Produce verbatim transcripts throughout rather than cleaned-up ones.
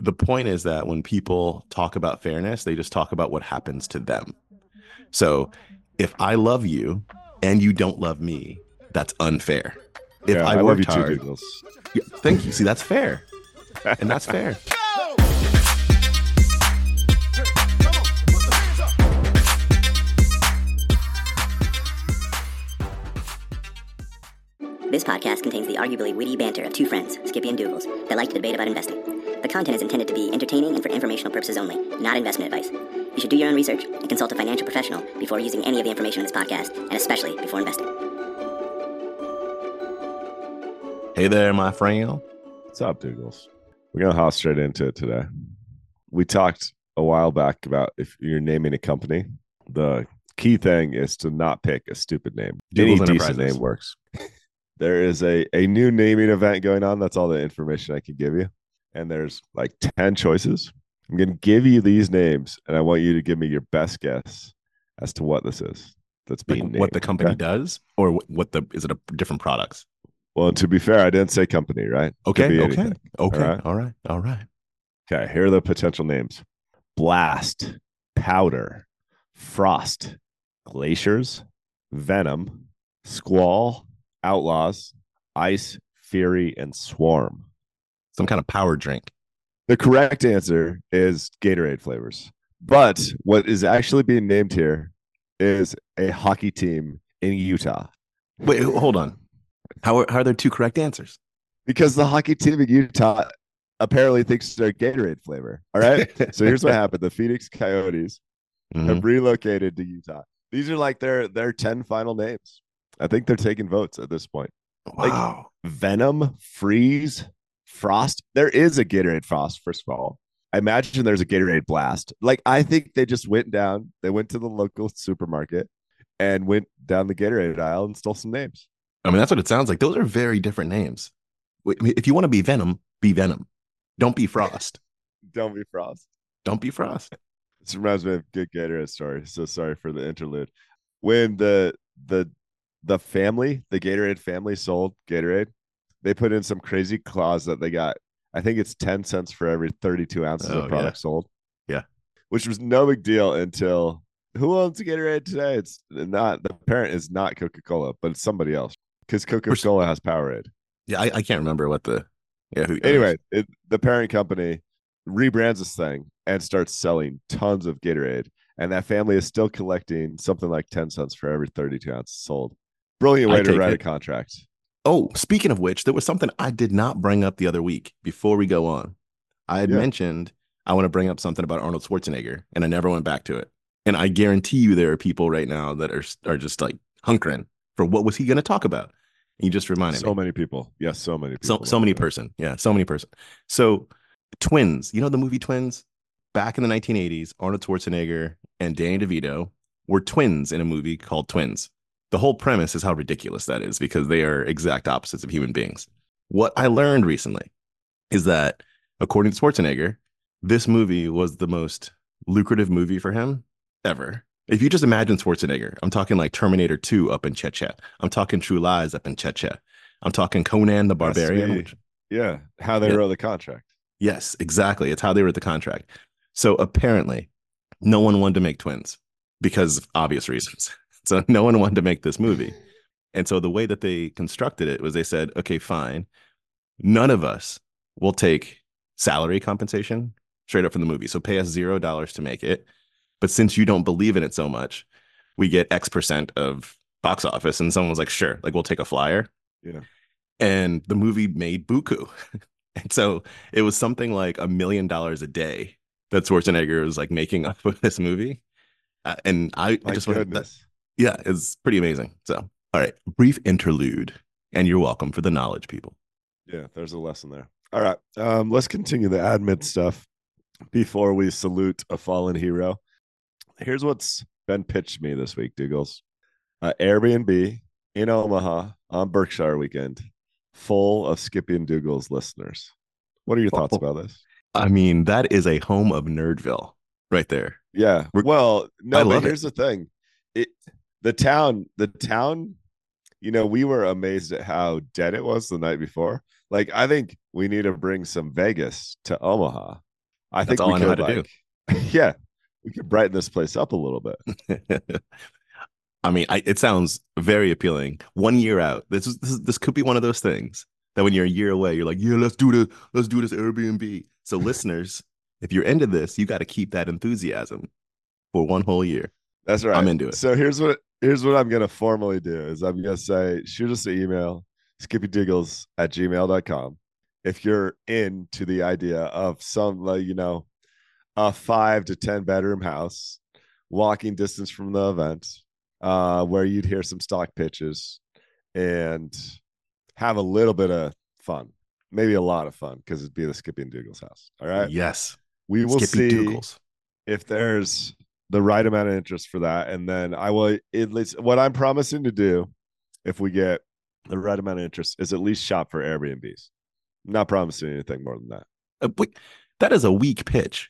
The point is that when people talk about fairness, they just talk about what happens to them. So if I love you and you don't love me, that's unfair. If Yeah, I I love you worked too, hard, Douglas. yeah, thank you. See, that's fair. And that's fair. This podcast contains the arguably witty banter of two friends, Skippy and Douglas, that like to debate about investing. The content is intended to be entertaining and for informational purposes only, not investment advice. You should do your own research and consult a financial professional before using any of the information in this podcast, and especially before investing. Hey there, my friend. What's up, Douglas? We're going to hop straight into it today. We talked a while back about if you're naming a company, the key thing is to not pick a stupid name. Douglas Any decent Enterprises. name works. There is a, a new naming event going on. That's all the information I can give you. And there's like ten choices. I'm going to give you these names, and I want you to give me your best guess as to what this is that's being Like named. what the company Okay? does, or what, what the is it a different products? Well, to be fair, I didn't say company, right? Could Okay, be okay, anything. okay. All right. All right, all right. Okay, here are the potential names: Blast, Powder, Frost, Glaciers, Venom, Squall, Outlaws, Ice, Fury, and Swarm. Some kind of power drink. The correct answer is Gatorade flavors. But what is actually being named here is a hockey team in Utah. Wait, hold on. How are, how are there two correct answers? Because the hockey team in Utah apparently thinks they're Gatorade flavor. All right. So here's what happened. The Phoenix Coyotes Mhm. have relocated to Utah. These are like their their ten final names. I think they're taking votes at this point. Wow. Venom, Freeze, Frost. There is a Gatorade Frost, first of all. I imagine there's a Gatorade Blast. Like, I think they just went down, they went to the local supermarket and went down the Gatorade aisle and stole some names. I mean, that's what it sounds like. Those are very different names. Wait, I mean, if you want to be Venom, be Venom. Don't be Frost. Don't be Frost. Don't be Frost. This reminds me of a good Gatorade story. So sorry for the interlude. When the the the family, the Gatorade family sold Gatorade, they put in some crazy clause that they got, I think it's ten cents for every thirty-two ounces Oh, of product yeah. sold. Yeah. Which was no big deal until who owns Gatorade today? It's not, the parent is not Coca-Cola, but it's somebody else because Coca-Cola has Powerade. Yeah, I, I can't remember what the yeah. Who, Anyway, it, the parent company rebrands this thing and starts selling tons of Gatorade. And that family is still collecting something like ten cents for every thirty-two ounces sold. Brilliant way I to take write it. a contract. Oh, speaking of which, there was something I did not bring up the other week before we go on. I had Yeah. mentioned I want to bring up something about Arnold Schwarzenegger, and I never went back to it. And I guarantee you there are people right now that are are just like hunkering for what was he going to talk about. And you just reminded So me. many people. Yes, so many So people. so many person. Yeah, so many person. So Twins, you know the movie Twins? Back in the nineteen eighties, Arnold Schwarzenegger and Danny DeVito were twins in a movie called Twins. The whole premise is how ridiculous that is because they are exact opposites of human beings. What I learned recently is that, according to Schwarzenegger, this movie was the most lucrative movie for him ever. If you just imagine Schwarzenegger, I'm talking like Terminator two up in Chet Chet. I'm talking True Lies up in Chet Chet. I'm talking Conan the Has to Barbarian. be- Which, Yeah, how they Yeah. wrote the contract. yes, exactly. It's how they wrote the contract. So apparently, no one wanted to make Twins because of obvious reasons. So no one wanted to make this movie. And so the way that they constructed it was they said, okay, fine. None of us will take salary compensation straight up from the movie. So pay us zero dollars to make it. But since you don't believe in it so much, we get X percent of box office. And someone was like, sure, like we'll take a flyer. Yeah. And the movie made buku. And so it was something like a million dollars a day that Schwarzenegger was like making up with this movie. Uh, and I My just wanted that, goodness. yeah, it's pretty amazing. So, all right, brief interlude, and you're welcome for the knowledge, people. Yeah, there's a lesson there. All right. Um, let's continue the admin stuff before we salute a fallen hero. Here's what's been pitched me this week, Douglas. Uh, Airbnb in Omaha on Berkshire weekend, full of Skippy and Dougal's listeners. What are your thoughts Oh. about this? I mean, that is a home of Nerdville right there. Yeah. We're- Well, no, I but love it. here's the thing. It the town, the town, you know, we were amazed at how dead it was the night before. Like, I think we need to bring some Vegas to Omaha. I That's think all we I know how could to like, yeah, we could brighten this place up a little bit. do. I mean, I, it sounds very appealing. One year out, this is, this is this could be one of those things that when you're a year away, you're like, yeah, let's do the let's do this Airbnb. So listeners, if you're into this, you got to keep that enthusiasm for one whole year. That's right. I'm into it. So here's what here's what I'm gonna formally do is I'm gonna say shoot us an email, skippydiggles at gmail dot com. If you're into the idea of some like, you know, a five to ten bedroom house, walking distance from the event, uh, where you'd hear some stock pitches and have a little bit of fun, maybe a lot of fun, because it'd be the Skippy and Dougals house. All right. Yes. We will Skippy see Dougals. if there's the right amount of interest for that. And then I will, at least what I'm promising to do, if we get the right amount of interest, is at least shop for Airbnbs. I'm not promising anything more than that. Uh, wait, that is a weak pitch.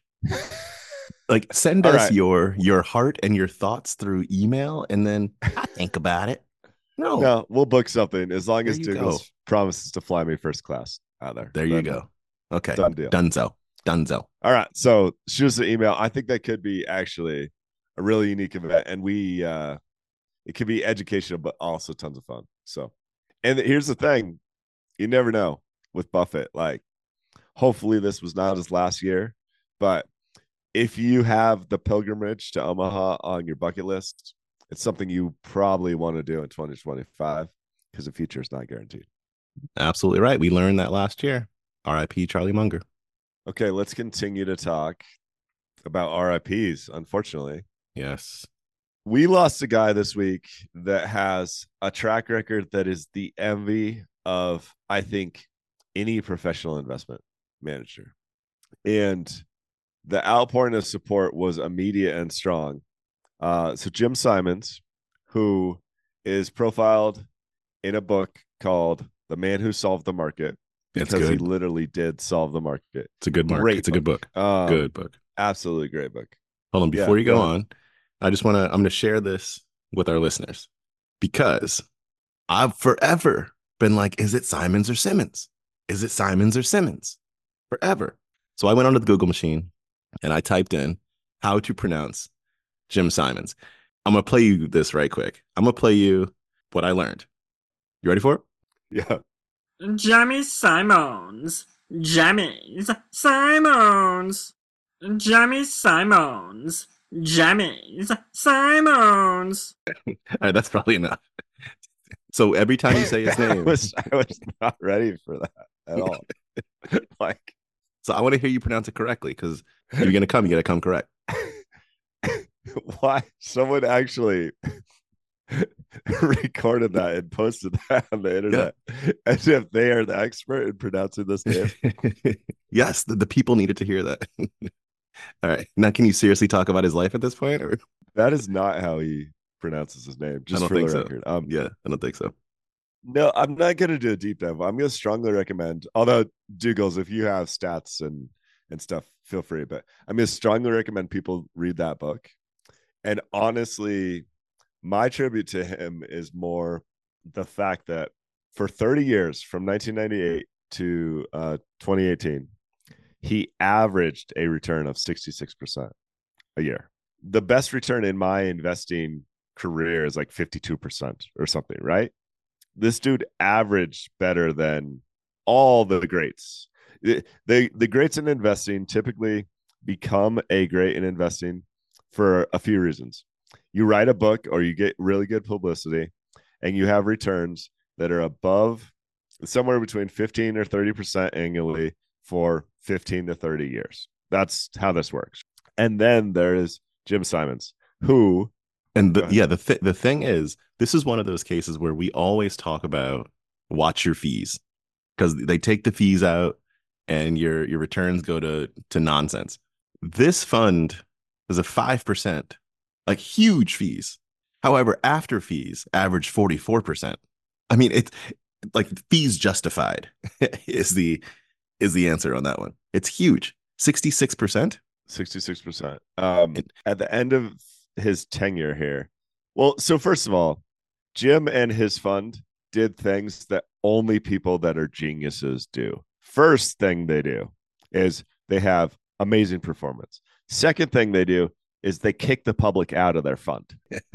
Like, send All us right. your your heart and your thoughts through email, and then I think about it. No, No, we'll book something as long There as you Douglas go. promises to fly me first class out there. there you Then, go. Okay, Done deal. Dunzo, Dunzo. All right. So shoot us an email. I think that could be actually a really unique event. And we uh it could be educational, but also tons of fun. So, and here's the thing, you never know with Buffett. Like, hopefully this was not his last year, but if you have the pilgrimage to Omaha on your bucket list, it's something you probably want to do in twenty twenty-five because the future is not guaranteed. Absolutely right. We learned that last year. R I P Charlie Munger. Okay, let's continue to talk about R I Ps. Unfortunately, Yes. we lost a guy this week that has a track record that is the envy of, I think, any professional investment manager. And the outpouring of support was immediate and strong. Uh, so Jim Simons, who is profiled in a book called The Man Who Solved the Market, It's because he good. literally did solve the market. It's a good mark. Great It's a good book. Um, Good book. Absolutely great book. Hold on. Yeah, Before you go go ahead. on, I just want to, I'm going to share this with our listeners because I've forever been like, is it Simons or Simmons? Is it Simons or Simmons? Forever. So I went onto the Google machine and I typed in how to pronounce Jim Simons. I'm going to play you this right quick. I'm going to play you what I learned. You ready for it? Yeah. Jamie Simons. Jammies Simons. Jamie Simons. Jammies Simons. All right, that's probably enough. So every time you say his I name, was I was not ready for that at all. Like, so I want to hear you pronounce it correctly because if you're going to come, you got to come correct. why someone actually recorded that and posted that on the internet as if they are the expert in pronouncing this name. Yes, the, the people needed to hear that. All right. Now, can you seriously talk about his life at this point? Or That is not how he pronounces his name, just don't for the think so. record. Um, yeah, I don't think so. No, I'm not going to do a deep dive. I'm going to strongly recommend, although Dougals, if you have stats and and stuff, feel free. But I'm going to strongly recommend people read that book. And honestly, my tribute to him is more the fact that for thirty years, from nineteen ninety-eight to uh, twenty eighteen, he averaged a return of sixty-six percent a year. The best return in my investing career is like fifty-two percent or something, right? This dude averaged better than all the greats. The, the, the greats in investing typically become a great in investing for a few reasons. You write a book or you get really good publicity and you have returns that are above somewhere between fifteen or thirty percent annually for fifteen to thirty years. That's how this works. And then there is Jim Simons, who And Go the, ahead. yeah, the th- the thing is, this is one of those cases where we always talk about watch your fees because they take the fees out and your your returns go to to nonsense. This fund is a five percent, like huge fees. However, after fees average forty-four percent. I mean, it's like fees justified is the is the answer on that one. It's huge. sixty-six percent. sixty-six percent. Um, It- at the end of his tenure here. Well, so first of all, Jim and his fund did things that only people that are geniuses do. First thing they do is they have Amazing performance. Second thing they do is they kick the public out of their fund.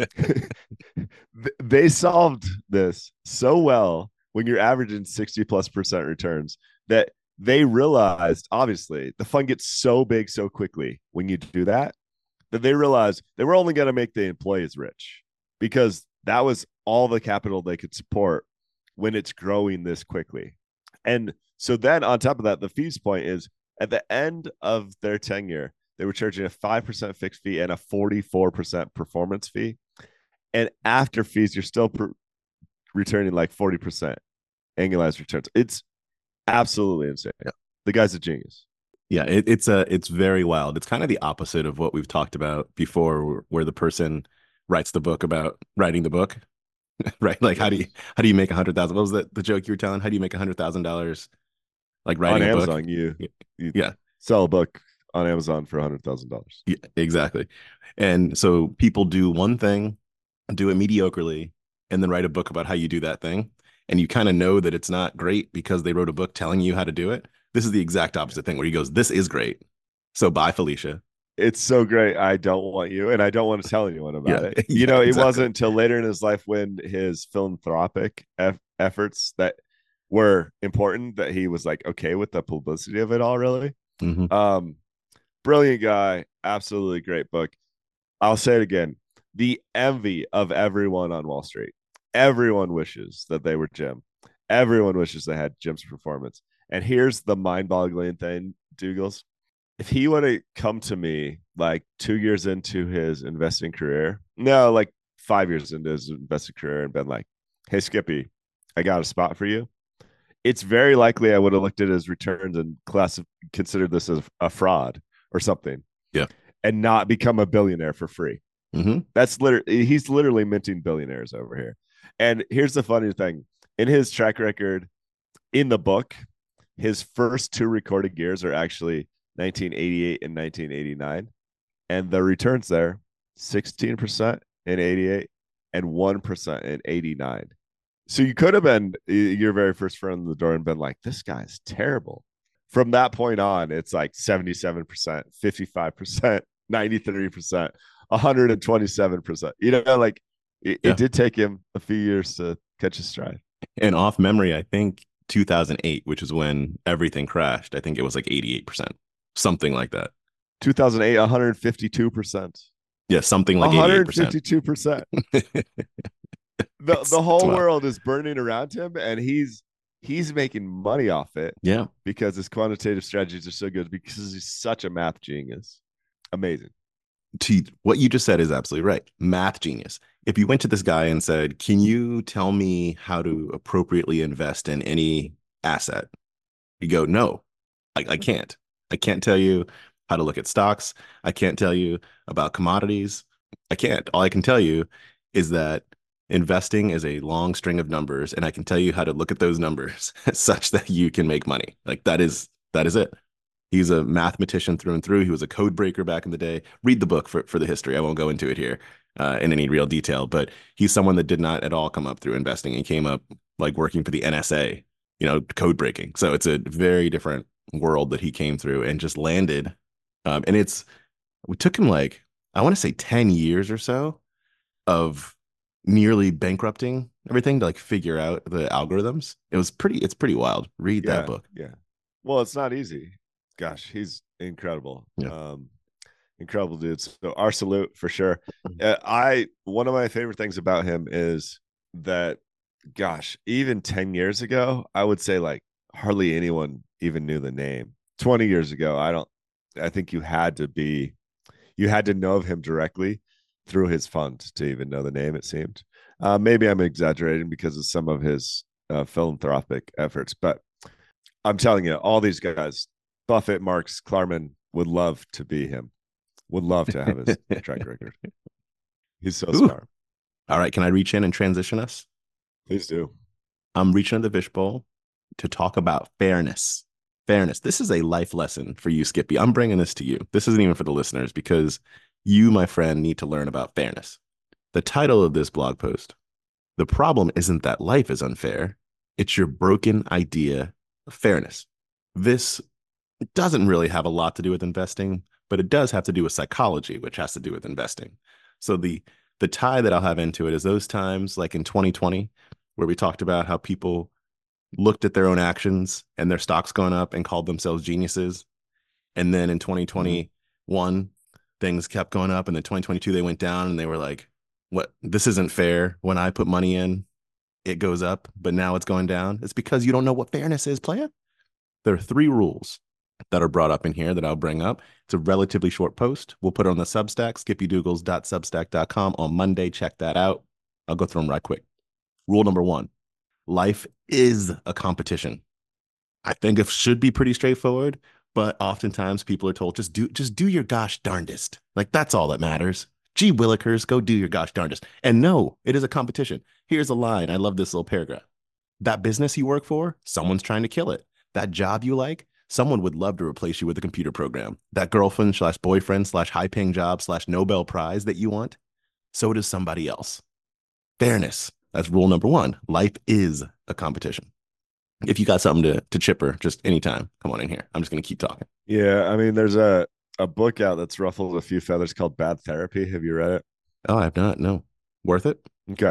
They solved this so well when you're averaging sixty plus percent returns that they realized, obviously, the fund gets so big so quickly when you do that, that they realized they were only going to make the employees rich because that was all the capital they could support when it's growing this quickly. And so then on top of that, the fees point is at the end of their tenure, they were charging a five percent fixed fee and a forty-four percent performance fee. And after fees, you're still per- returning like forty percent annualized returns. It's absolutely insane. Yeah. The guy's a genius. Yeah, it, it's a it's very wild. It's kind of the opposite of what we've talked about before, where, where the person writes the book about writing the book, right? Like, how do you how do you make a hundred thousand? What was the, the joke you were telling? How do you make a hundred thousand dollars? Like writing on a Amazon, book? you, you yeah, sell a book on Amazon for a hundred thousand dollars. Yeah, exactly. And so people do one thing, do it mediocrely, and then write a book about how you do that thing. And you kind of know that it's not great because they wrote a book telling you how to do it. This is the exact opposite thing where he goes, this is great. So bye, Felicia. It's so great. I don't want you, and I don't want to tell anyone about Yeah, it. You yeah, know, it exactly. wasn't until later in his life when his philanthropic eff- efforts that were important that he was like okay with the publicity of it all, really. Mhm. Um, brilliant guy. Absolutely great book. I'll say it again. The envy of everyone on Wall Street. Everyone wishes that they were Jim. Everyone wishes they had Jim's performance. And here's the mind-boggling thing, Dougals. If he would have come to me like two years into his investing career, no, like five years into his investing career and been like, hey, Skippy, I got a spot for you. It's very likely I would have looked at his returns and class considered this as a fraud or something. Yeah. And not become a billionaire for free. Mm-hmm. That's literally, he's literally minting billionaires over here. And here's the funny thing. In his track record, in the book, his first two recorded years are actually nineteen eighty-eight and nineteen eighty-nine. And the returns there, sixteen percent in eighty-eight and one percent in eighty-nine. So you could have been your very first friend in the door and been like, this guy's terrible. From that point on, it's like seventy-seven percent, fifty-five percent, ninety-three percent, one hundred twenty-seven percent. You know, like it, Yeah. it did take him a few years to catch his stride. And off memory, I think two thousand eight, which is when everything crashed, I think it was like eighty-eight percent, something like that. two thousand eight, one hundred fifty-two percent. Yeah, something like eighty-eight percent. one hundred fifty-two percent. the the whole world is burning around him, and he's he's making money off it. Yeah, because his quantitative strategies are so good because he's such a math genius. Amazing. To what you just said is absolutely right. Math genius. If you went to this guy and said, can you tell me how to appropriately invest in any asset? You go, no, I, I can't. I can't tell you how to look at stocks. I can't tell you about commodities. I can't. All I can tell you is that investing is a long string of numbers, and I can tell you how to look at those numbers such that you can make money. Like that is that is it. He's a mathematician through and through. He was a code breaker back in the day. Read the book for, for the history. I won't go into it here uh, in any real detail, but he's someone that did not at all come up through investing. He came up like working for the N S A, you know, code breaking. So it's a very different world that he came through and just landed. Um, and it's, it took him like, I want to say ten years or so of nearly bankrupting everything to like figure out the algorithms. It was pretty, it's pretty wild. Read yeah, that book. Yeah. Well, it's not easy. Gosh, he's incredible. Yeah. Um, incredible dude. So our salute for sure. Uh, I, one of my favorite things about him is that, gosh, even ten years ago, I would say like hardly anyone even knew the name. twenty years ago, I don't, I think you had to be, you had to know of him directly through his fund to even know the name, it seemed. Uh, maybe I'm exaggerating because of some of his uh, philanthropic efforts, but I'm telling you, all these guys, Buffett, Marx, Klarman, would love to be him, would love to have his track record. He's so Ooh. smart. All right, can I reach in and transition us? Please do. I'm reaching into the fishbowl to talk about fairness. Fairness. This is a life lesson for you, Skippy. I'm bringing this to you. This isn't even for the listeners because you, my friend, need to learn about fairness. The title of this blog post, the problem isn't that life is unfair. It's your broken idea of fairness. This It doesn't really have a lot to do with investing, but it does have to do with psychology, which has to do with investing. So the the tie that I'll have into it is those times like in twenty twenty where we talked about how people looked at their own actions and their stocks gone up and called themselves geniuses. And then in Mhm. twenty twenty-one, things kept going up, and then twenty twenty-two they went down, and they were like, "What? This isn't fair. When I put money in, it goes up, but now it's going down." It's because you don't know what fairness is, player. There are three rules that are brought up in here that I'll bring up. It's a relatively short post. We'll put it on the Substack, skippy dougals dot substack dot com on Monday. Check that out. I'll go through them right quick. Rule number one, life is a competition. I think it should be pretty straightforward, but oftentimes people are told just do just do your gosh darndest. Like that's all that matters. Gee willikers, go do your gosh darndest. And no, it is a competition. Here's a line. I love this little paragraph. That business you work for, someone's trying to kill it. That job you like, someone would love to replace you with a computer program. That girlfriend slash boyfriend slash high paying job slash Nobel Prize that you want, so does somebody else. Fairness. That's rule number one. Life is a competition. If you got something to, to chipper, just anytime, come on in here. I'm just going to keep talking. Yeah, I mean, there's a a book out that's ruffled a few feathers called Bad Therapy. Have you read it? Oh, I have not. No. Worth it? Okay.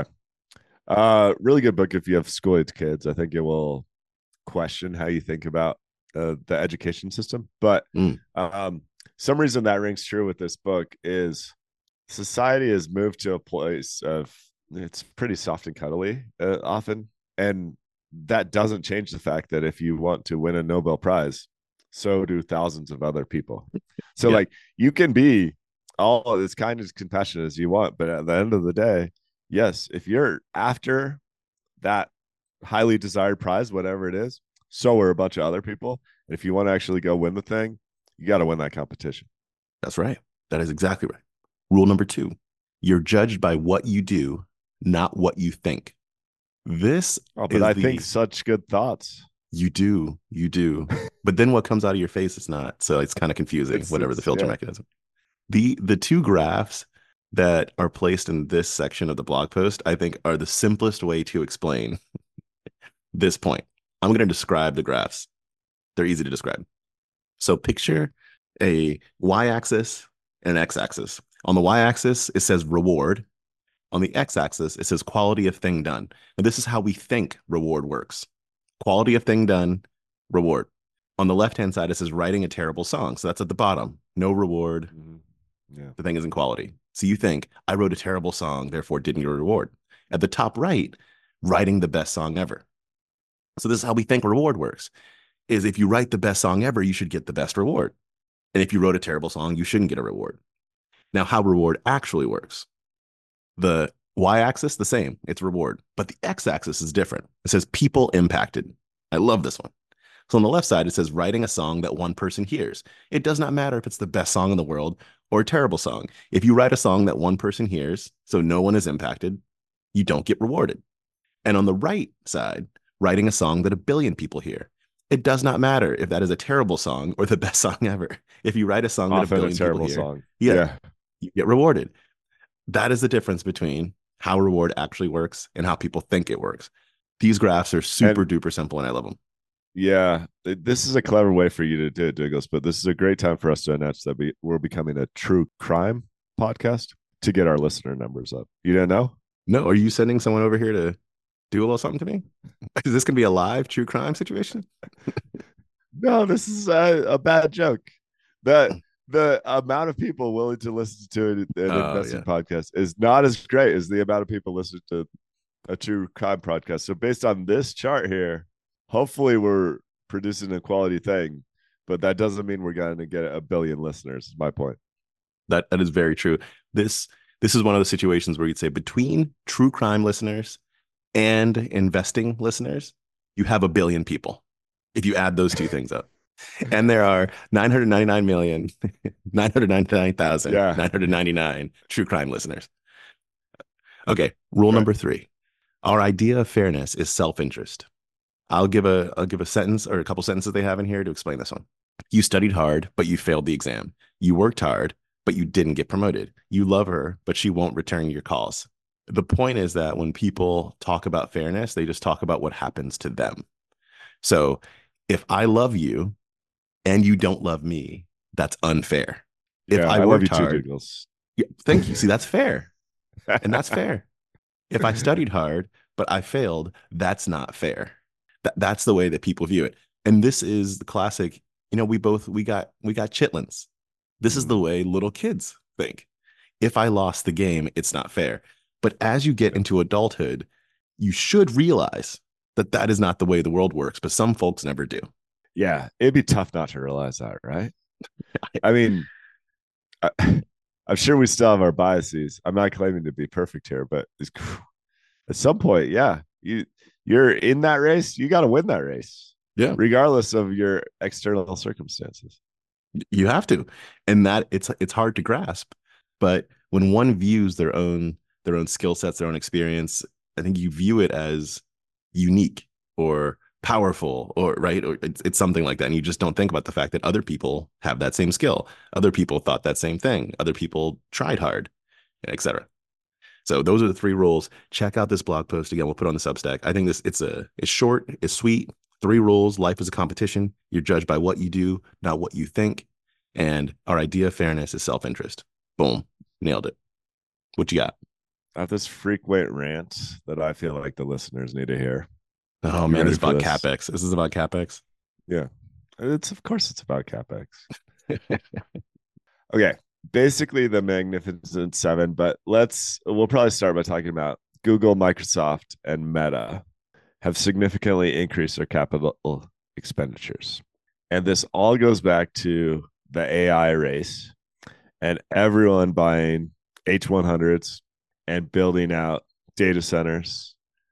Uh, really good book if you have school age kids. I think it will question how you think about uh, the education system. But Mm. um, some reason that rings true with this book is society has moved to a place of it's pretty soft and cuddly uh, often, and that doesn't change the fact that if you want to win a Nobel Prize, so do thousands of other people. So Yeah. like you can be all as kind as compassionate as you want, but at the end of the day, yes, if you're after that highly desired prize, whatever it is, so are a bunch of other people. And if you want to actually go win the thing, you got to win that competition. That's right. That is exactly right. Rule number two, you're judged by what you do, not what you think. This Oh, but is I the think such good thoughts. you do, you do. But then what comes out of your face is not. So it's kind of confusing, It's, whatever the it's filter yeah. mechanism. The the two graphs that are placed in this section of the blog post, I think, are the simplest way to explain this point. I'm going to describe the graphs. They're easy to describe. So picture a y-axis and an x-axis. On the y-axis, it says reward. On the x-axis, it says quality of thing done. And this is how we think reward works. Quality of thing done, reward. On the left-hand side, it says writing a terrible song. So that's at the bottom. No reward. Mhm. Yeah. The thing isn't quality. So you think, I wrote a terrible song, therefore didn't get a reward. At the top right, writing the best song ever. So this is how we think reward works, is if you write the best song ever, you should get the best reward. And if you wrote a terrible song, you shouldn't get a reward. Now, how reward actually works. The y-axis, the same, it's reward. But the x-axis is different. It says people impacted. I love this one. So on the left side, it says writing a song that one person hears. It does not matter if it's the best song in the world or a terrible song. If you write a song that one person hears, so no one is impacted, you don't get rewarded. And on the right side, writing a song that a billion people hear. It does not matter if that is a terrible song or the best song ever. If you write a song that a Often a billion terrible people hear, song. yeah, Yeah. you get rewarded. That is the difference between how reward actually works and how people think it works. These graphs are super And- duper simple, and I love them. Yeah, th- this is a clever way for you to do it, Diggles, but this is a great time for us to announce that we, we're becoming a true crime podcast to get our listener numbers up. You didn't know? No, are you sending someone over here to do a little something to me? Is this going to be a live true crime situation? No, this is a, a bad joke. The the amount of people willing to listen to an, an Oh, investing yeah. podcast is not as great as the amount of people listening to a true crime podcast. So based on this chart here, hopefully we're producing a quality thing, but that doesn't mean we're going to get a billion listeners. Is my point. That that is very true. This this is one of the situations where you'd say between true crime listeners and investing listeners, you have a billion people if you add those two things up. And there are nine hundred ninety-nine million, nine hundred ninety-nine thousand, Yeah. nine hundred ninety-nine true crime listeners. Okay, rule Right. number three. Our idea of fairness is self-interest. I'll give a I'll give a sentence or a couple sentences they have in here to explain this one. You studied hard, but you failed the exam. You worked hard, but you didn't get promoted. You love her, but she won't return your calls. The point is that when people talk about fairness, they just talk about what happens to them. So if I love you and you don't love me, that's unfair. If Yeah, I I love you worked too, hard, Douglas. yeah, thank you. See, that's fair. And that's fair. If I studied hard, but I failed, that's not fair. That that's the way that people view it. And this is the classic, you know, we both we got we got chitlins. This is Mm. the way little kids think. If I lost the game, it's not fair. But as you get Yeah. into adulthood, you should realize that that is not the way the world works, but some folks never do. Yeah, it'd be tough not to realize that, right? I mean, I, I'm sure we still have our biases. I'm not claiming to be perfect here, but it's, at some point, yeah, you you're in that race. You got to win that race, Yeah. regardless of your external circumstances. You have to. And that it's it's hard to grasp. But when one views their own their own skill sets, their own experience, I think you view it as unique or powerful, or right, or it's, it's something like that, and you just don't think about the fact that other people have that same skill, other people thought that same thing, other people tried hard, etc. So those are the three rules. Check out this blog post again. We'll put it on the Substack. I think this it's a it's short, it's sweet. Three rules. Life is a competition. You're judged by what you do, not what you think. And our idea of fairness is self-interest. Boom, nailed it. What you got? I have this freak-weight rant that I feel like the listeners need to hear. Oh You man, ready this is for about this? CapEx. This is about CapEx. Yeah, it's of course it's about CapEx. Okay, basically the Magnificent Seven, but let's we'll probably start by talking about Google, Microsoft, and Meta have significantly increased their capital expenditures. And this all goes back to the A I race and everyone buying H one hundreds and building out data centers.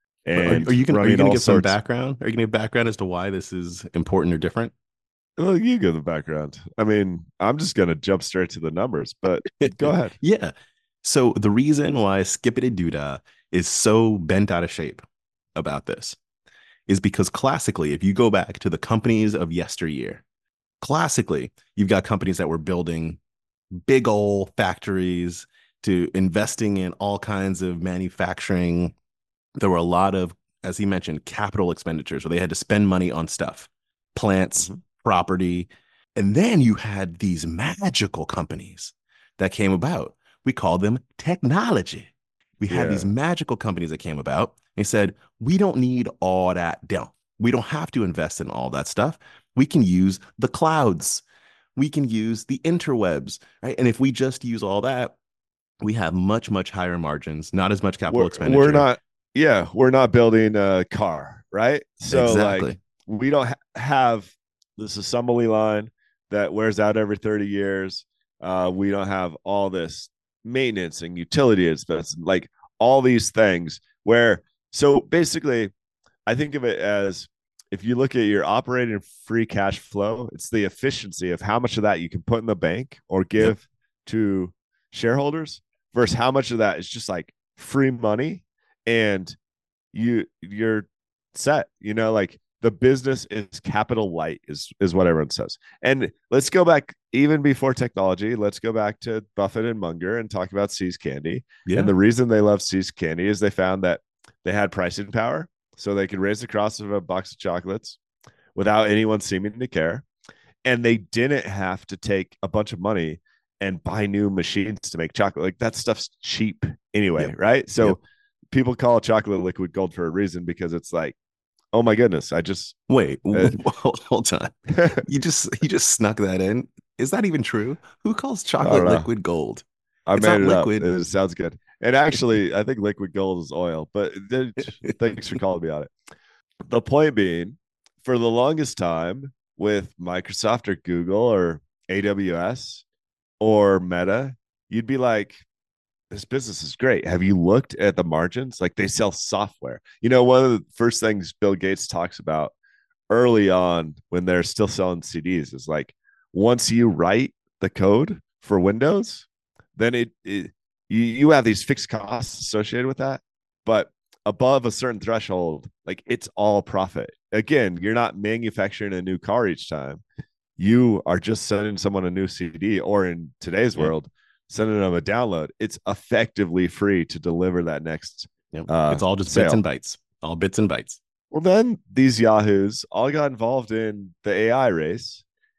And are, are you gonna are you running gonna all give some sorts- background? Are you gonna give background as to why this is important or different? Well, you give the background. I mean, I'm just going to jump straight to the numbers, but go ahead. Yeah. So the reason why Skippity Doodah is so bent out of shape about this is because classically, if you go back to the companies of yesteryear, classically, you've got companies that were building big old factories to investing in all kinds of manufacturing. There were a lot of, as he mentioned, capital expenditures where they had to spend money on stuff, plants, Mhm. property. And then you had these magical companies that came about. We call them technology. We had Yeah. these magical companies that came about. They said, we don't need all that down. We don't have to invest in all that stuff. We can use the clouds. We can use the interwebs, right? And if we just use all that, we have much, much higher margins, not as much capital We're, expenditure. we're not, yeah, we're not building a car, right? So, Exactly. like, we don't ha- have this assembly line that wears out every thirty years. Uh, we don't have all this maintenance and utility expense, like all these things where, so basically, I think of it as if you look at your operating free cash flow, it's the efficiency of how much of that you can put in the bank or give Yep. to shareholders versus how much of that is just like free money and you you're set, you know, like the business is capital light is is what everyone says. And let's go back even before technology. Let's go back to Buffett and Munger and talk about See's Candy. Yeah. And the reason they love See's Candy is they found that they had pricing power, so they could raise the cost of a box of chocolates without anyone seeming to care. And they didn't have to take a bunch of money and buy new machines to make chocolate. Like that stuff's cheap anyway, Yep. right? So Yep. people call chocolate liquid gold for a reason, because it's like, oh my goodness, I just Wait, Uh, hold, hold on. You just you just snuck that in. Is that even true? Who calls I chocolate don't know. liquid gold? I It's made not it liquid. up. It sounds good. And actually, I think liquid gold is oil, but thanks for calling me on it. The point being, for the longest time with Microsoft or Google or A W S or Meta, you'd be like, this business is great. Have you looked at the margins? Like they sell software. You know, one of the first things Bill Gates talks about early on when they're still selling C Ds is like, once you write the code for Windows, then it, it you, you have these fixed costs associated with that. But above a certain threshold, like it's all profit. Again, you're not manufacturing a new car each time. You are just sending someone a new C D, or in today's Yeah. world, sending them a download. It's effectively free to deliver that next. Yep. Uh, It's all just sale. bits and bytes. All bits and bytes. Well, then these yahoos all got involved in the A I race,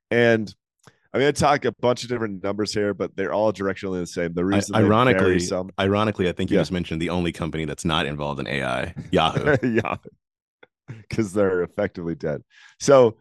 And I'm going to talk a bunch of different numbers here, but they're all directionally the same. The reason I, they ironically, vary some, ironically, I think you Yeah. just mentioned the only company that's not involved in A I, Yahoo. yeah, because they're effectively dead. So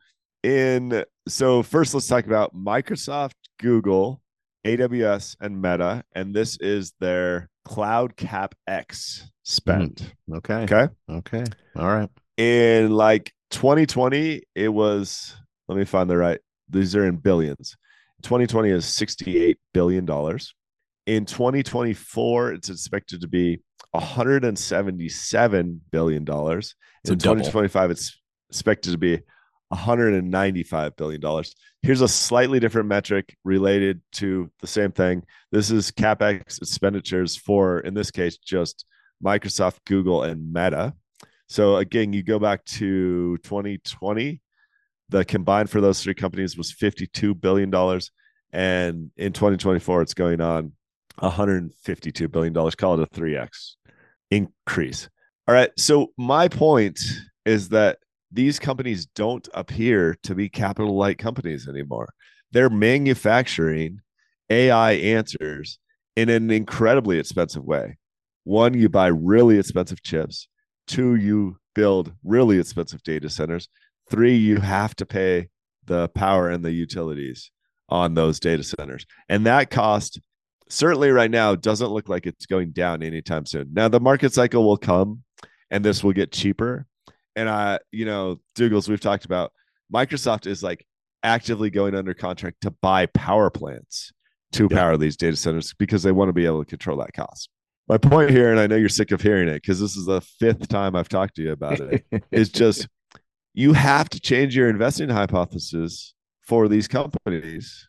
in so first let's talk about Microsoft, Google, A W S, and Meta, and this is their cloud CapEx spend. Okay. Okay. Okay. All right. In like twenty twenty, it was, let me find the right, these are in billions. twenty twenty is sixty-eight billion dollars. In twenty twenty-four, it's expected to be one hundred seventy-seven billion dollars. So In double. twenty twenty-five, it's expected to be one hundred ninety-five billion dollars. Here's a slightly different metric related to the same thing. This is CapEx expenditures for, in this case, just Microsoft, Google, and Meta. So again, you go back to twenty twenty, the combined for those three companies was fifty-two billion dollars. And in twenty twenty-four, it's going on one hundred fifty-two billion dollars. Call it a three X increase. All right. So my point is that these companies don't appear to be capital light companies anymore. They're manufacturing A I answers in an incredibly expensive way. One, you buy really expensive chips. Two, you build really expensive data centers. Three, you have to pay the power and the utilities on those data centers. And that cost, certainly right now, doesn't look like it's going down anytime soon. Now, the market cycle will come and this will get cheaper. And I, you know, Douglas, we've talked about Microsoft is like actively going under contract to buy power plants to Yeah. power these data centers because they want to be able to control that cost. My point here, and I know you're sick of hearing it because this is the fifth time I've talked to you about it, is just you have to change your investing hypothesis for these companies.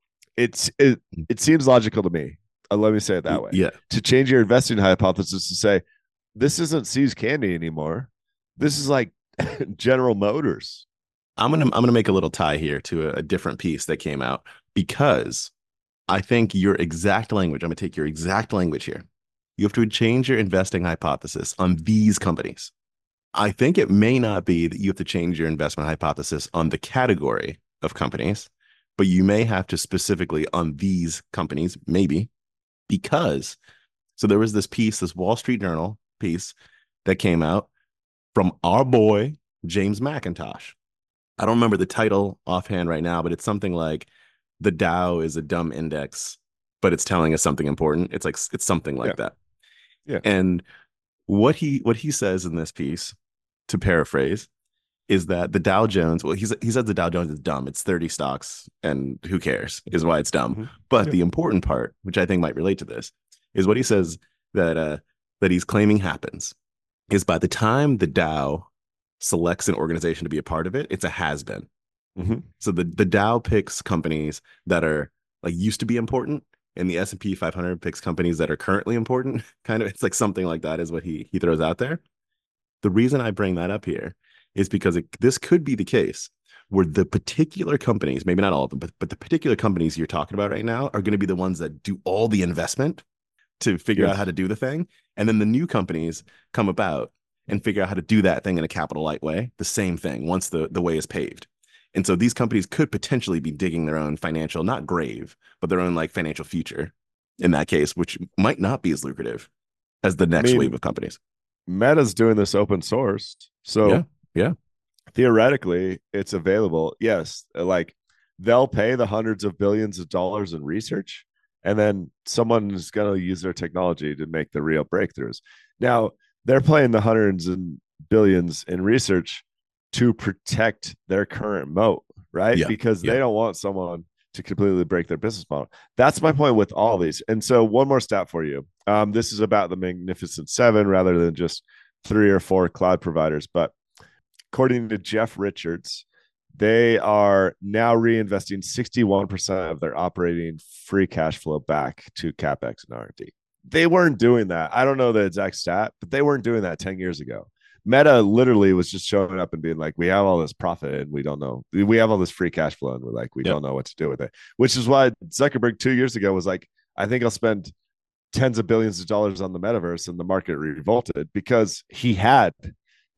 It's it, it seems logical to me. Uh, let me say it that way. Yeah. To change your investing hypothesis to say, this isn't See's Candy anymore. This is like General Motors. I'm gonna I'm gonna make a little tie here to a, a different piece that came out because I think your exact language. I'm gonna take your exact language here. You have to change your investing hypothesis on these companies. I think it may not be that you have to change your investment hypothesis on the category of companies, but you may have to specifically on these companies, maybe, because so there was this piece, this Wall Street Journal piece that came out from our boy, James McIntosh. I don't remember the title offhand right now, but it's something like the Dow is a dumb index, but it's telling us something important. It's like, it's something like Yeah. that. Yeah. And what he, what he says in this piece, to paraphrase, is that the Dow Jones, well, he's, he says the Dow Jones is dumb. It's thirty stocks and who cares is why it's dumb. Mm-hmm. But Yeah. the important part, which I think might relate to this, is what he says that, uh, that he's claiming happens is by the time the Dow selects an organization to be a part of it, it's a has-been. Mm-hmm. So the, the Dow picks companies that are like used to be important, and the S and P five hundred picks companies that are currently important. Kind of, it's like something like that is what he he throws out there. The reason I bring that up here is because it, this could be the case where the particular companies, maybe not all of them, but, but the particular companies you're talking about right now are going to be the ones that do all the investment to figure Yes. out how to do the thing. And then the new companies come about and figure out how to do that thing in a capital light way, the same thing once the, the way is paved. And so these companies could potentially be digging their own financial, not grave, but their own like financial future in that case, which might not be as lucrative as the next mean, wave of companies. Meta's doing this open source. So Yeah, yeah. theoretically, it's available. Yes. Like they'll pay the hundreds of billions of dollars in research, and then someone is going to use their technology to make the real breakthroughs. Now, they're playing the hundreds and billions in research to protect their current moat, right? Yeah, Because yeah. they don't want someone to completely break their business model. That's my point with all these. And so one more stat for you. Um, this is about the Magnificent Seven rather than just three or four cloud providers. But according to Jeff Richards, they are now reinvesting sixty-one percent of their operating free cash flow back to CapEx and R and D. They weren't doing that. I don't know the exact stat, but they weren't doing that ten years ago. Meta literally was just showing up and being like, we have all this profit and we don't know. We have all this free cash flow and we're like, we Yep. don't know what to do with it, which is why Zuckerberg two years ago was like, I think I'll spend tens of billions of dollars on the metaverse, and the market revolted because he had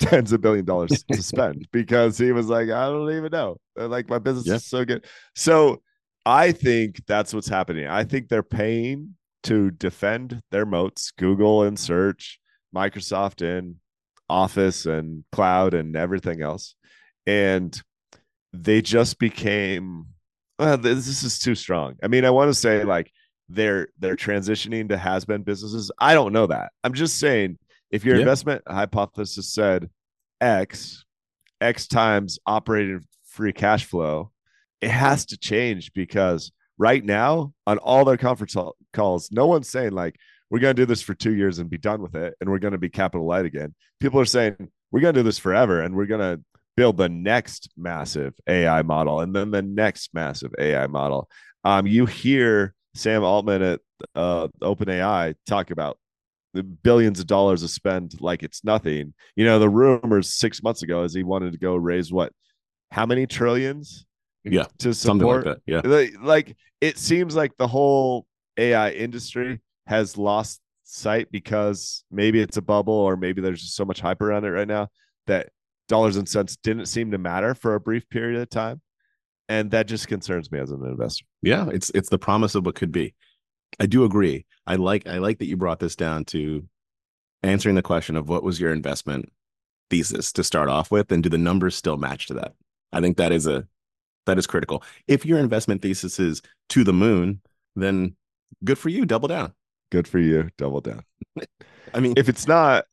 tens of billion dollars to spend because he was like, I don't even know. Like my business Yeah. is so good. So I think that's what's happening. I think they're paying to defend their moats, Google and search, Microsoft and Office and cloud and everything else. And they just became, well, this is too strong. I mean, I want to say like they're they're transitioning to has-been businesses. I don't know that. I'm just saying if your Yeah. investment hypothesis said X, X times operating free cash flow, it has to change because right now on all their conference calls, no one's saying like, we're going to do this for two years and be done with it. And we're going to be capital light again. People are saying we're going to do this forever. And we're going to build the next massive A I model and then the next massive A I model. Um, you hear Sam Altman at uh, OpenAI talk about the billions of dollars to spend like it's nothing. You know, the rumors six months ago is he wanted to go raise what, how many trillions? Yeah. To Something like support that. Yeah. like, like it seems like the whole A I industry has lost sight because maybe it's a bubble or maybe there's just so much hype around it right now that dollars and cents didn't seem to matter for a brief period of time. And that just concerns me as an investor. Yeah. It's it's the promise of what could be. I do agree. I like I like that you brought this down to answering the question of what was your investment thesis to start off with, and do the numbers still match to that? I think that is a that is critical. If your investment thesis is to the moon, then good for you. Double down. Good for you. Double down. I mean, if it's not,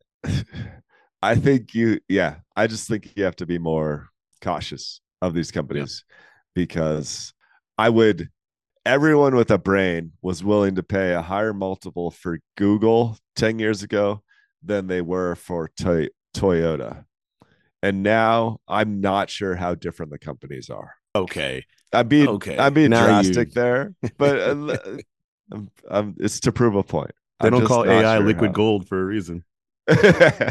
I think you, yeah, I just think you have to be more cautious of these companies yeah. because I would, everyone with a brain was willing to pay a higher multiple for Google ten years ago than they were for to- Toyota. And now I'm not sure how different the companies are. Okay. I'm being, okay. I'm being now drastic you... there, but uh, I'm, I'm, it's to prove a point. They I'm don't call A I sure liquid how. gold for a reason. uh,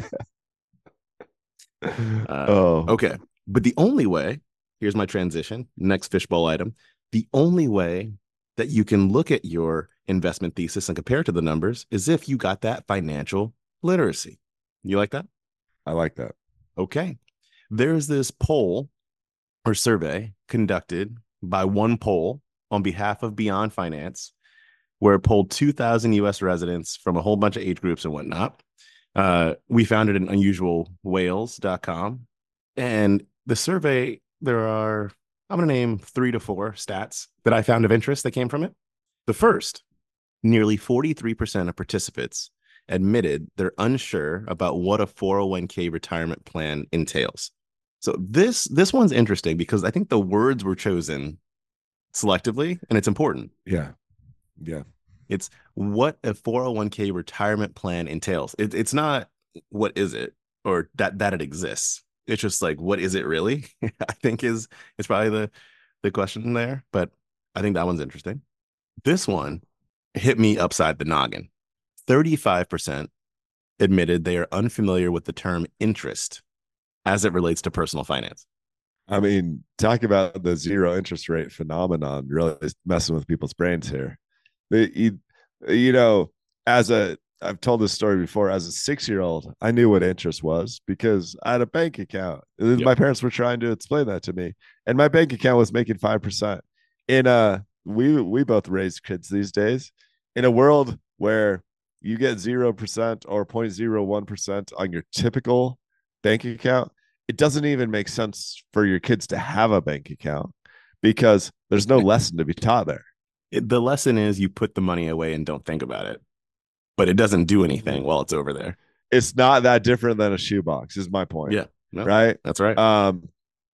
oh, okay. But the only way, here's my transition, next fishbowl item. The only way that you can look at your investment thesis and compare it to the numbers is if you got that financial literacy. You like that? I like that. Okay. There's this poll or survey conducted by One Poll on behalf of Beyond Finance, where it polled two thousand U S residents from a whole bunch of age groups and whatnot. Uh, we found it at unusual whales dot com. And the survey, there are, I'm going to name three to four stats that I found of interest that came from it. The first, nearly forty-three percent of participants admitted they're unsure about what a four oh one k retirement plan entails. So this this one's interesting because I think the words were chosen selectively, and it's important. Yeah. Yeah. It's what a four oh one k retirement plan entails. It, it's not what is it or that that it exists. It's just like, what is it really? I think is is probably the the question there. But I think that one's interesting. This one hit me upside the noggin. thirty-five percent admitted they are unfamiliar with the term interest as it relates to personal finance. I mean, talk about the zero interest rate phenomenon really messing with people's brains here. They, you, you know, as a, I've told this story before, as a six-year-old, I knew what interest was because I had a bank account. Yep. My parents were trying to explain that to me. And my bank account was making five percent. In a, we, we both raise kids these days. In a world where you get zero percent or zero point zero one percent on your typical bank account, it doesn't even make sense for your kids to have a bank account because there's no lesson to be taught there. It, the lesson is you put the money away and don't think about it, but it doesn't do anything while it's over there. It's not that different than a shoebox is my point. Yeah. No, right. That's right. Um,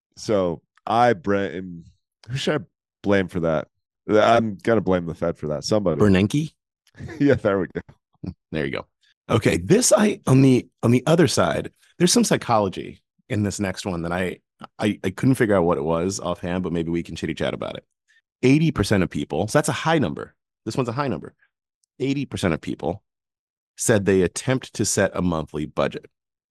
so I blame, who should I blame for that? I'm going to blame the Fed for that. Somebody. Bernanke. Yeah, there we go. There you go. Okay. This, I, on the, on the other side, there's some psychology in this next one that I, I, I couldn't figure out what it was offhand, but maybe we can chitty chat about it. eighty percent of people, so that's a high number. This one's a high number. eighty percent of people said they attempt to set a monthly budget.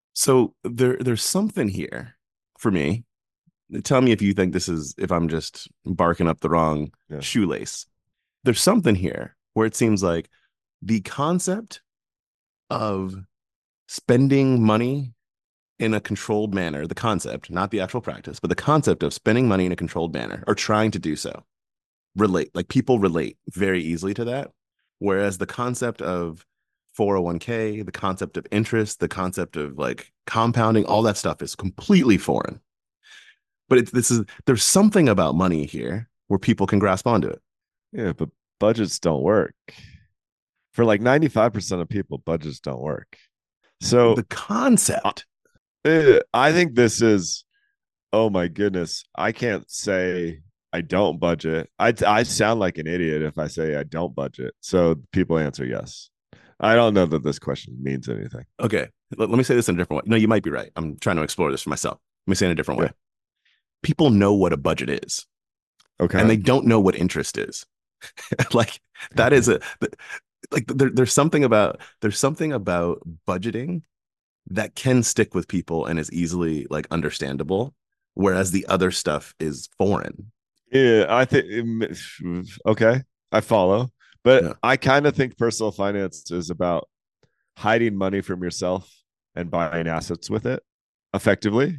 So there, there's something here for me. Tell me if you think this is, if I'm just barking up the wrong yeah. shoelace. There's something here where it seems like the concept of spending money in a controlled manner, the concept, not the actual practice, but the concept of spending money in a controlled manner or trying to do so, relate, like people relate very easily to that. Whereas the concept of four oh one k, the concept of interest, the concept of like compounding, all that stuff is completely foreign. But it's this is there's something about money here where people can grasp onto it. Yeah, but budgets don't work. For like ninety-five percent of people, budgets don't work. So The concept. uh, I think this is, oh my goodness, I can't say I don't budget. I I sound like an idiot if I say I don't budget. So people answer yes. I don't know that this question means anything. Okay, let, let me say this in a different way. No, you might be right. I'm trying to explore this for myself. Let me say it in a different Yeah. way. People know what a budget is, Okay. and they don't know what interest is. Like that is a like there, there's something about there's something about budgeting that can stick with people and is easily like understandable, whereas the other stuff is foreign. Yeah, I think okay, I follow. But Yeah. I kind of think personal finance is about hiding money from yourself and buying assets with it effectively.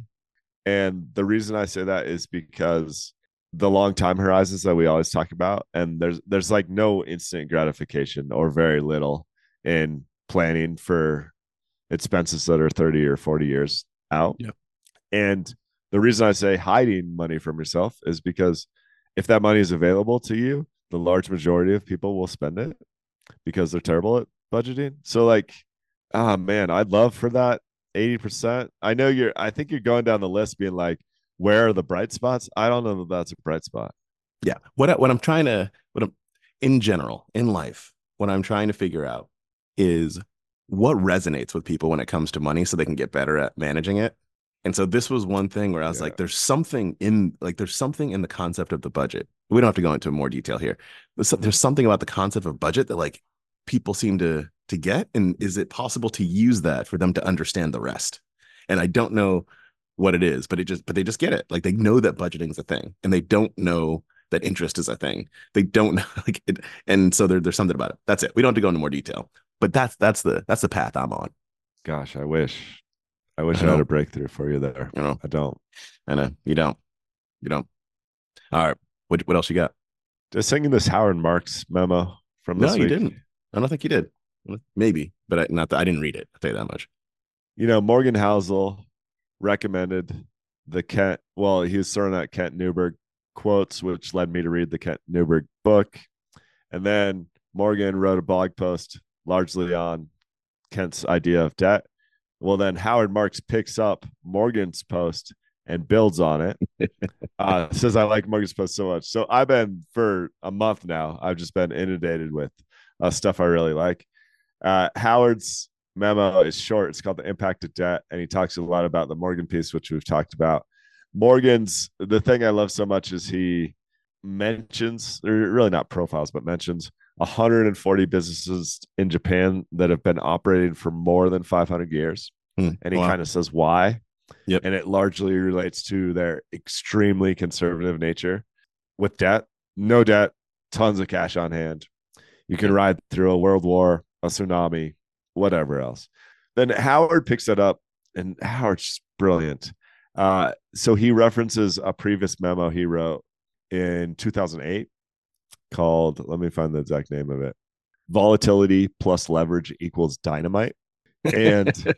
And the reason I say that is because the long time horizons that we always talk about, and there's there's like no instant gratification or very little in planning for expenses that are thirty or forty years out. Yep. And the reason I say hiding money from yourself is because if that money is available to you, the large majority of people will spend it because they're terrible at budgeting. So like, ah, man, I'd love for that eighty percent. I know you're, I think you're going down the list being like, where are the bright spots? I don't know that that's a bright spot. Yeah. What I- what I'm trying to what I'm in general in life, what I'm trying to figure out is what resonates with people when it comes to money so they can get better at managing it. And so this was one thing where I was Yeah. like, there's something in like there's something in the concept of the budget. We don't have to go into more detail here. There's, there's something about the concept of budget that like people seem to to get. And is it possible to use that for them to understand the rest? And I don't know what it is, but it just but they just get it. Like they know that budgeting is a thing, and they don't know that interest is a thing. They don't know like it, and so there, there's something about it. That's it. We don't have to go into more detail, but that's that's the that's the path I'm on. Gosh, I wish, I wish I I, had know. a breakthrough for you there. You know, I don't. and uh, you don't, you don't. All right, what what else you got? Just singing this Howard Marks memo from this No, week. you didn't. I don't think you did. Maybe, but I, not that I didn't read it. I'll tell you that much. You know, Morgan Housel recommended the Kent. Well, he was throwing out Kent Newberg quotes, which led me to read the Kent Newberg book. And then Morgan wrote a blog post largely on Kent's idea of debt. Well, then Howard Marks picks up Morgan's post and builds on it. uh, says, I like Morgan's post so much. So I've been, for a month now, I've just been inundated with uh, stuff I really like. Uh, Howard's memo is short. It's called The Impact of Debt. And he talks a lot about the Morgan piece, which we've talked about. Morgan's, the thing I love so much is he mentions, or really not profiles, but mentions one hundred forty businesses in Japan that have been operating for more than five hundred years. Hmm. And he Wow. kind of says why. Yep. And it largely relates to their extremely conservative nature with debt. No debt, tons of cash on hand. You can ride through a world war, a tsunami, whatever else. Then Howard picks it up, and Howard's brilliant. Uh, so he references a previous memo he wrote in two thousand eight called, let me find the exact name of it, Volatility plus Leverage equals Dynamite. And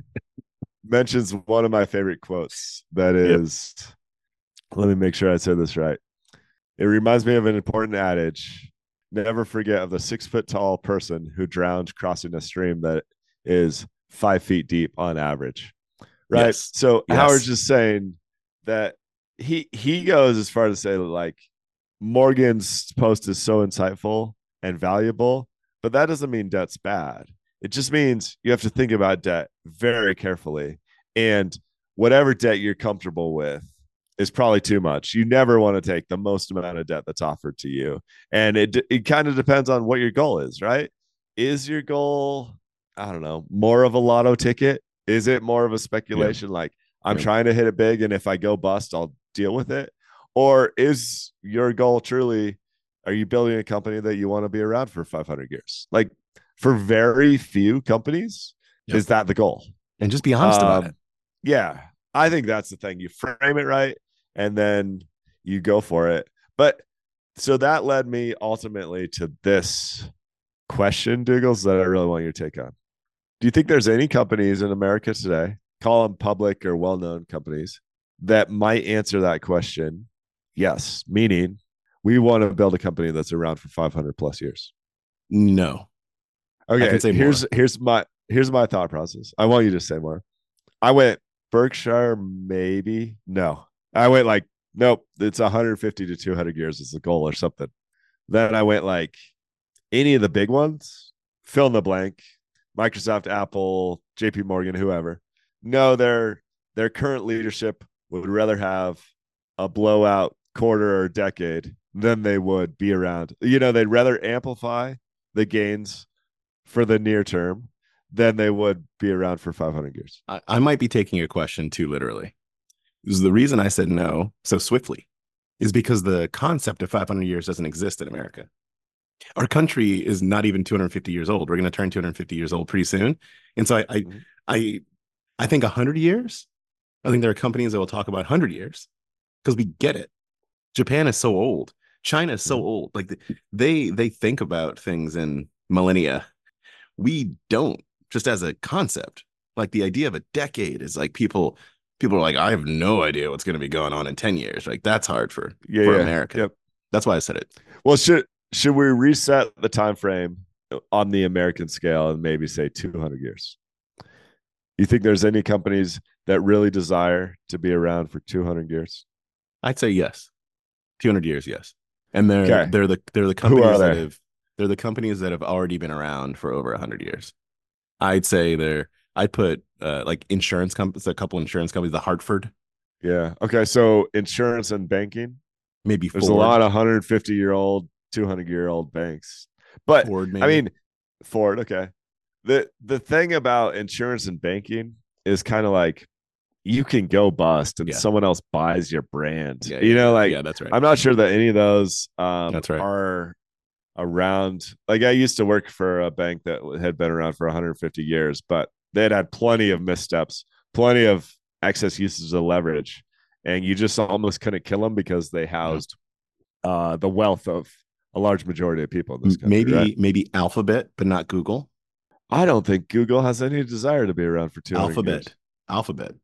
mentions one of my favorite quotes that is, yep. Let me make sure I said this right. It reminds me of an important adage. Never forget of the six foot tall person who drowned crossing a stream that is five feet deep on average. Right. Yes. So Yes. Howard's just saying that he he goes as far to say that like Morgan's post is so insightful and valuable, but that doesn't mean debt's bad. It just means you have to think about debt very carefully. And whatever debt you're comfortable with is probably too much. You never want to take the most amount of debt that's offered to you. And it it kind of depends on what your goal is, right? Is your goal, I don't know, more of a lotto ticket? Is it more of a speculation? Yeah. Like I'm yeah. trying to hit it big, and if I go bust, I'll deal with it. Or is your goal truly, are you building a company that you want to be around for five hundred years? Like for very few companies, yep. is that the goal? And just be honest um, about it. Yeah, I think that's the thing. You frame it right, and then you go for it. But so that led me ultimately to this question, Diggles, that I really want your take on. Do you think there's any companies in America today, call them public or well-known companies, that might answer that question? Yes, meaning we want to build a company that's around for five hundred plus years. No. I Okay, can say here's more. here's my here's my thought process. I want you to say more. I went Berkshire, maybe. No. I went like, nope, it's one hundred fifty to two hundred years is the goal or something. Then I went like any of the big ones, fill in the blank, Microsoft, Apple, J P Morgan, whoever. No, their their current leadership would rather have a blowout quarter or decade than they would be around. You know, they'd rather amplify the gains for the near term than they would be around for five hundred years. I, I might be taking your question too literally. This is the reason I said no so swiftly is because the concept of five hundred years doesn't exist in America. Our country is not even two hundred fifty years old. We're going to turn two hundred fifty years old pretty soon. And so I, I, mm-hmm. I, I think one hundred years, I think there are companies that will talk about one hundred years because we get it. Japan is so old. China is so mm-hmm. old. Like they, they think about things in millennia. We don't, just as a concept. Like the idea of a decade is like people, people are like, I have no idea what's going to be going on in ten years. Like that's hard for, yeah, for yeah. America. Yep. That's why I said it. Well, should, should we reset the time frame on the American scale and maybe say two hundred years? You think there's any companies that really desire to be around for two hundred years? I'd say yes. two hundred years, yes. And they're okay. they're the they're the companies Who are that they? have they're the companies that have already been around for over one hundred years. I'd say they're I'd put uh, like insurance companies, a couple insurance companies, the Hartford. Yeah. Okay. So insurance and banking. Maybe there's Ford. a lot of one hundred fifty year old, two hundred year old banks. But Ford, I mean, Ford. Okay. The the thing about insurance and banking is kind of like you can go bust and yeah. someone else buys your brand. Yeah, you yeah, know, like yeah, that's right. I'm not sure that any of those um, that's right. are around. Like I used to work for a bank that had been around for one hundred fifty years, but they had had plenty of missteps, plenty of excess uses of leverage, and you just almost couldn't kill them because they housed yeah. uh, the wealth of a large majority of people in this country. Maybe right? maybe Alphabet, but not Google. I don't think Google has any desire to be around for two hundred Alphabet. years. Alphabet.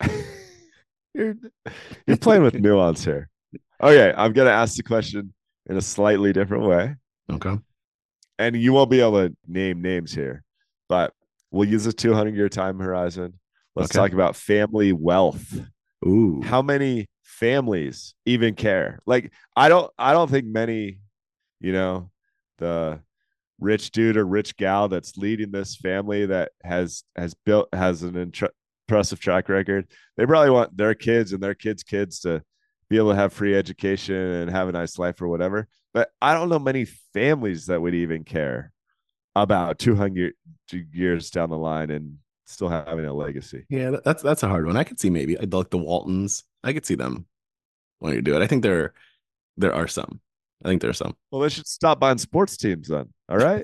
you're, you're playing with nuance here. Okay, I'm going to ask the question in a slightly different way. Okay. And you won't be able to name names here, but we'll use a two hundred year time horizon. Let's okay. talk about family wealth. Ooh. How many families even care? Like, I don't, I don't think many, you know, the rich dude or rich gal that's leading this family that has, has built, has an impressive track record. They probably want their kids and their kids' kids to be able to have free education and have a nice life or whatever. But I don't know many families that would even care about two hundred years down the line and still having a legacy. Yeah, that's that's a hard one. I could see maybe like the Waltons. I could see them wanting to do it. I think there there are some. I think there are some. Well, they should stop buying sports teams then. All right.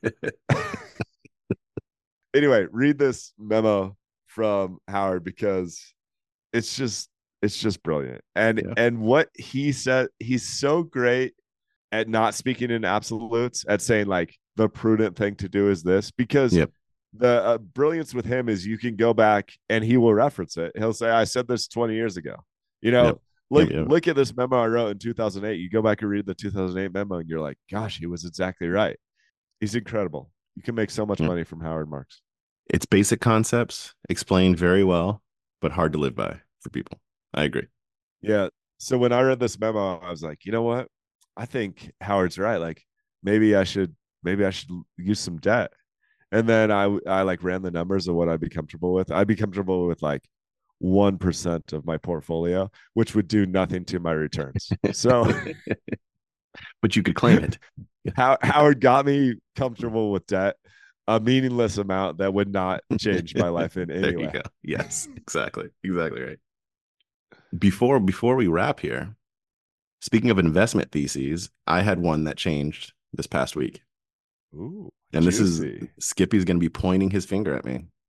Anyway, read this memo from Howard because it's just it's just brilliant. And yeah. and what he said, he's so great at not speaking in absolutes, at saying like the prudent thing to do is this, because yep. the uh, brilliance with him is you can go back and he will reference it. He'll say, I said this twenty years ago. You know, yep. look, yep, yep. look at this memo I wrote in two thousand eight. You go back and read the two thousand eight memo and you're like, gosh, he was exactly right. He's incredible. You can make so much yep. money from Howard Marks. It's basic concepts explained very well, but hard to live by for people. I agree. Yeah. So when I read this memo, I was like, you know what? I think Howard's right. Like maybe I should, maybe I should use some debt. And then I, I like ran the numbers of what I'd be comfortable with. I'd be comfortable with like one percent of my portfolio, which would do nothing to my returns. So, but you could claim it. How, Howard got me comfortable with debt, a meaningless amount that would not change my life in any there way. You go. Yes, exactly. Exactly right. Before, before we wrap here, speaking of investment theses, I had one that changed this past week. Ooh, and juicy. This is Skippy's going to be pointing his finger at me.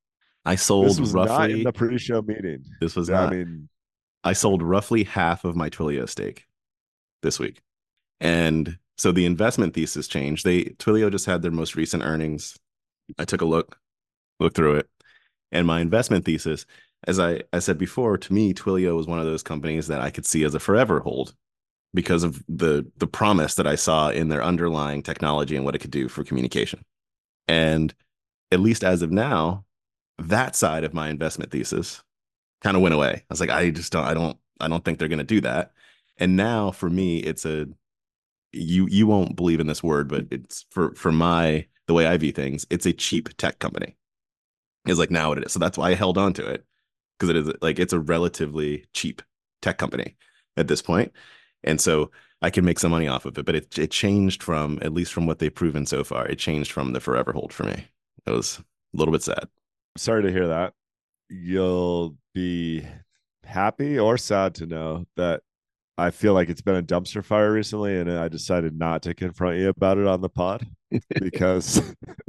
I sold This was not in roughly the pre-show meeting. this was Yeah, I not. mean, I sold roughly half of my Twilio stake this week. And so the investment thesis changed. They Twilio just had their most recent earnings. I took a look, looked through it. And my investment thesis, as I, I said before, to me, Twilio was one of those companies that I could see as a forever hold because of the the promise that I saw in their underlying technology and what it could do for communication. And at least as of now, that side of my investment thesis kind of went away. I was like, I just don't, I don't, I don't think they're going to do that. And now for me, it's a you you won't believe in this word, but it's for for my the way I view things, it's a cheap tech company. Is like now what it is. So that's why I held on to it because it is like it's a relatively cheap tech company at this point. And so I can make some money off of it. But it it changed from, at least from what they've proven so far, it changed from the forever hold for me. It was a little bit sad. sorry to hear that. You'll be happy or sad to know that I feel like it's been a dumpster fire recently, and I decided not to confront you about it on the pod because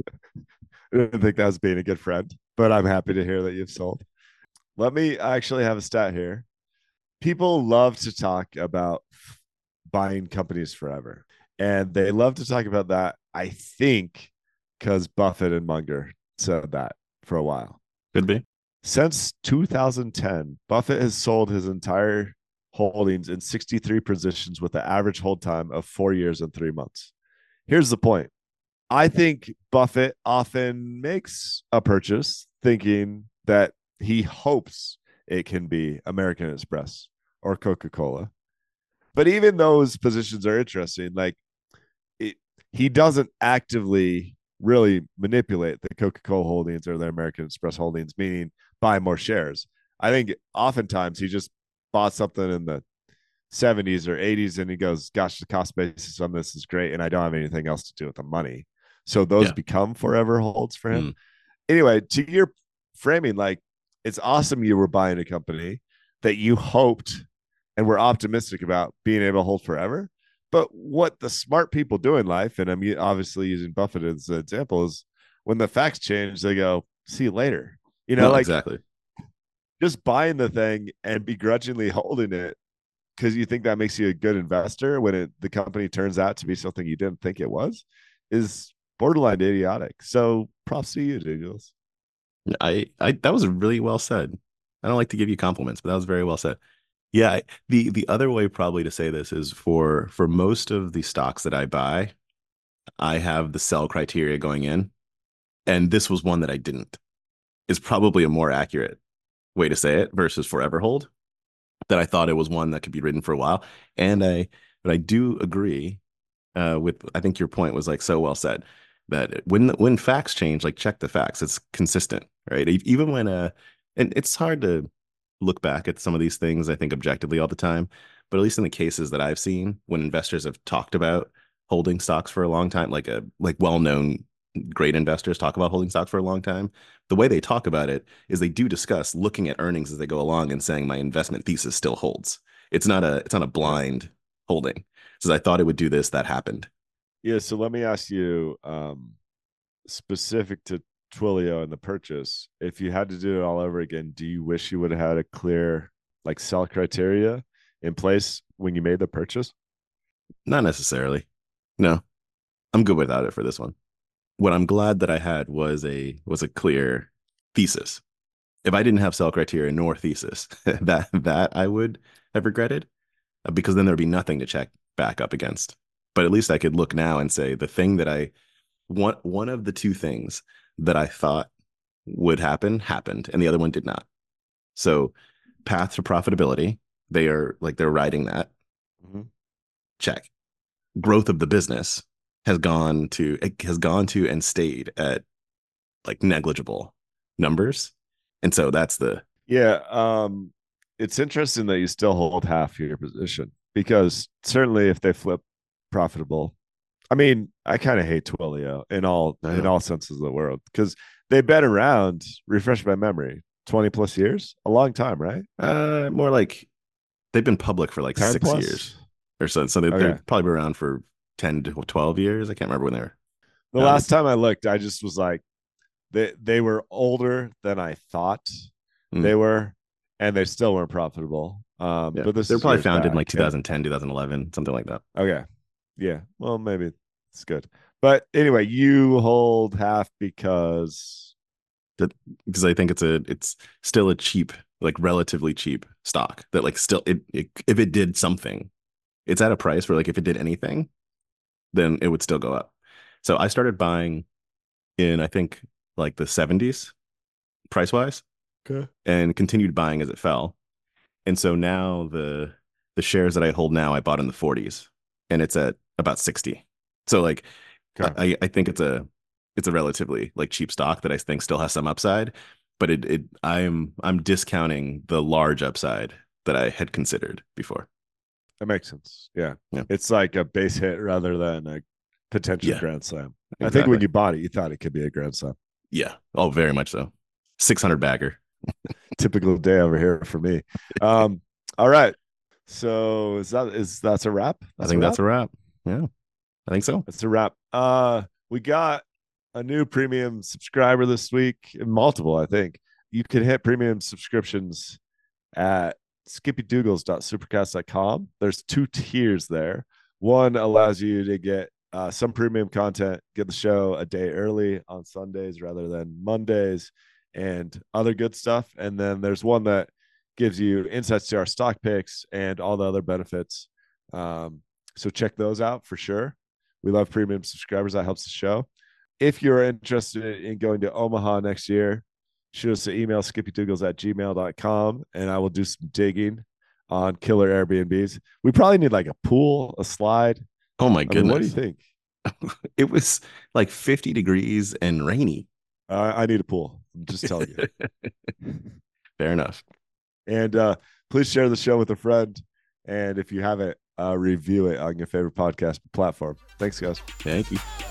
I didn't think that was being a good friend. But I'm happy to hear that you've sold. Let me actually have a stat here. People love to talk about buying companies forever, and they love to talk about that, I think, because Buffett and Munger said that for a while. Could be. Since two thousand ten, Buffett has sold his entire holdings in sixty-three positions with an average hold time of four years and three months. Here's the point. I think Buffett often makes a purchase thinking that he hopes it can be American Express or Coca-Cola. But even those positions are interesting. Like it, he doesn't actively really manipulate the Coca-Cola holdings or the American Express holdings, meaning buy more shares. I think oftentimes he just bought something in the seventies or eighties and he goes, gosh, the cost basis on this is great and I don't have anything else to do with the money. So those yeah. become forever holds for him. Mm. Anyway, to your framing, like it's awesome you were buying a company that you hoped and were optimistic about being able to hold forever. But what the smart people do in life, and I'm obviously using Buffett as an example, is when the facts change, they go, see you later. You know, no, like exactly. Just buying the thing and begrudgingly holding it because you think that makes you a good investor when it, the company turns out to be something you didn't think it was is borderline idiotic. So props to you, Douglas. I, I, that was really well said. I don't like to give you compliments, but that was very well said. Yeah. The, the other way probably to say this is for, for most of the stocks that I buy, I have the sell criteria going in. And this was one that I didn't, is probably a more accurate way to say it versus forever hold, that I thought it was one that could be ridden for a while. And I, but I do agree uh, with, I think your point was like so well said that when, when facts change, like check the facts, it's consistent, right? Even when, uh, and it's hard to look back at some of these things, I think objectively all the time, but at least in the cases that I've seen when investors have talked about holding stocks for a long time, like a, like well-known great investors talk about holding stock for a long time, the way they talk about it is they do discuss looking at earnings as they go along and saying my investment thesis still holds. It's not a it's not a blind holding. So I thought it would do this, that happened. Yeah. So let me ask you, um, specific to Twilio and the purchase, if you had to do it all over again, do you wish you would have had a clear like sell criteria in place when you made the purchase? Not necessarily. No, I'm good without it for this one. What I'm glad that I had was a was a clear thesis. If I didn't have sell criteria nor thesis, that that I would have regretted, because then there'd be nothing to check back up against. But at least I could look now and say the thing that I one one of the two things that I thought would happen happened, and the other one did not. So path to profitability, they are like they're riding that. Mm-hmm. Check. Growth of the business has gone to it has gone to and stayed at like negligible numbers. And so that's the yeah um it's interesting that you still hold half your position, because certainly if they flip profitable, I mean, I kind of hate Twilio in all in all senses of the world, because they've been around, refresh my memory, twenty plus years, a long time, right? Uh more like they've been public for like six plus? years or so. So they, okay. They're probably been around for ten to twelve years. I can't remember when they were. The last time I looked, I just was like, they they were older than I thought Mm. they were, and they still weren't profitable. Um, Yeah. but this They're is probably years founded in back, like and- twenty ten, twenty eleven, something like that. Okay. Yeah. Well, maybe it's good. But anyway, you hold half because Because I think it's a it's still a cheap, like relatively cheap stock that like still it, it if it did something, it's at a price where like if it did anything, then it would still go up. So I started buying in I think like the seventies price wise okay. and continued buying as it fell. And so now the the shares that I hold now I bought in the forties and it's at about sixty. So like Okay. I, I think it's a it's a relatively like cheap stock that I think still has some upside, but it it I'm I'm discounting the large upside that I had considered before. That makes sense. Yeah. Yeah. It's like a base hit rather than a potential Yeah. grand slam. I Exactly. think when you bought it, you thought it could be a grand slam. Yeah. Oh, very much so. six hundred bagger. Typical day over here for me. Um, all right. So is that is that's a wrap? I think a that's wrap? a wrap. Yeah. I think so. That's a wrap. Uh, we got a new premium subscriber this week, multiple, I think. You can hit premium subscriptions at skippy dougals dot supercast dot com. There's two tiers there. One allows you to get uh, some premium content, get the show a day early on Sundays rather than Mondays, and other good stuff. And then there's one that gives you insights to our stock picks and all the other benefits. Um, so check those out for sure. We love premium subscribers. That helps the show. If you're interested in going to Omaha next year, shoot us an email, skippy dougals at gmail dot com, and I will do some digging on killer Airbnbs. We probably need like a pool, a slide. Oh my I goodness. mean, what do you think? It was like fifty degrees and rainy. Uh, I need a pool. I'm just telling you. Fair enough. And uh, please share the show with a friend. And if you haven't, uh, review it on your favorite podcast platform. Thanks, guys. Thank you.